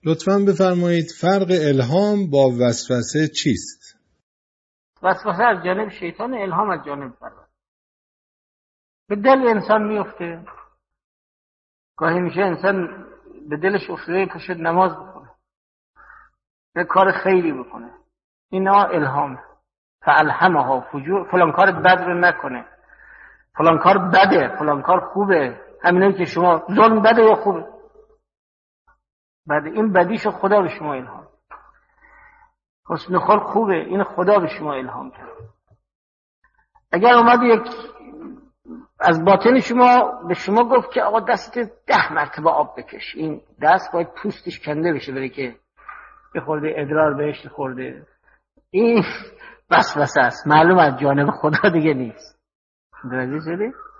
لطفاً بفرمایید فرق الهام با وسوسه چیست؟ وسوسه از جانب شیطان، الهام از جانب پروردگار. به دل انسان میفته، گاهی میشه انسان به دلش افتاده پشت نماز بخونه، به کار خیری بکنه، اینا الهامه. فالهمها فجور، فلان کار بد رو نکنه، فلان کار بده، فلان کار خوبه. همینه که شما ظلم بده یا خوبه؟ بده. این بدیشو خدا به شما الهام. حسن خلق خوبه، این خدا به شما الهام کرد. اگر اومد یک از باطن شما به شما گفت که آقا دست 10 مرتبه آب بکش، این دست باید پوستش کنده بشه برای که یه خورده ادرار بهش خورده، این وسوسه است، معلوم از جانب خدا دیگه نیست. درسته شده؟